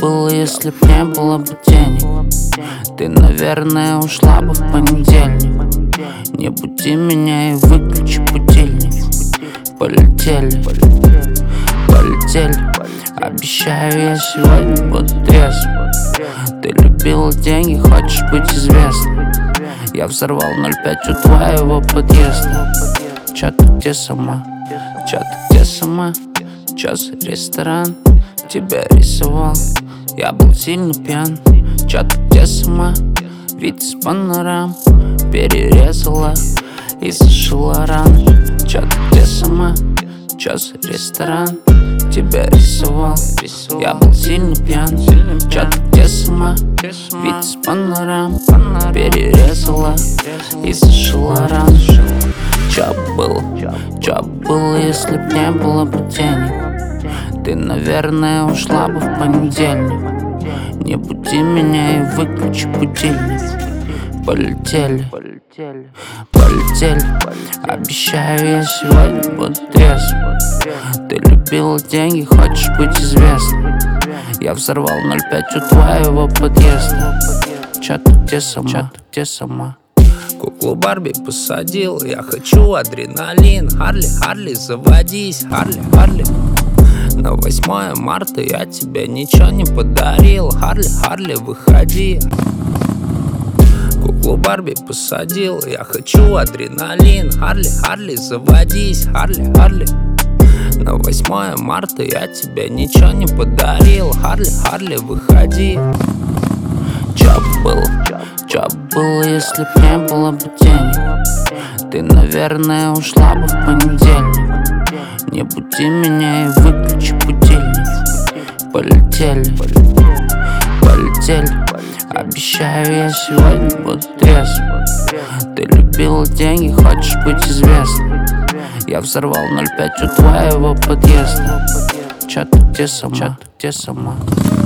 было, если б не было бы денег? Ты, наверное, ушла бы в понедельник. Не буди меня и выключи будильник. Полетели, полетели. Обещаю, я сегодня буду трезв. Ты любила деньги, хочешь быть известной. Я взорвал 0,5 у твоего подъезда. Чё ты где сама? Чё ты где сама? Чё за ресторан? Тебя рисовал, я был сильно пьян. Чё ты где сама? Вид из панорам перерезала и зашила раны. Чё ты где сама? Чё за ресторан? Тебя рисовал, я был сильно пьян. Чё ты где сама? Вид из панорам перерезала и зашила раны. Чё было, если б не было бы денег? Ты, наверное, ушла бы в понедельник. Не буди меня и выключи будильник. Полетели, полетели. Обещаю, я сегодня буду трезв. Ты любила деньги, хочешь быть известной. Я взорвал 0,5 у твоего подъезда. Чё ты где сама? Чё ты где сама? Куклу Барби посадил, я хочу адреналин. Харли, Харли, заводись, Харли, Харли. На 8 марта я тебе ничего не подарил. Харли, Харли, выходи. Куклу Барби посадил, я хочу адреналин. Харли, Харли, заводись, Харли, Харли. На 8 марта я тебе ничего не подарил. Харли, Харли, выходи. Чё было, если б не было бы денег? Ты, наверное, ушла бы в понедельник. Не буди меня и выключи будильник. Полетели, полетели. Обещаю, я сегодня буду трезв. Ты любила деньги, хочешь быть известной. Я взорвал 0,5 у твоего подъезда. Чё ты где сама? Чё ты где сама?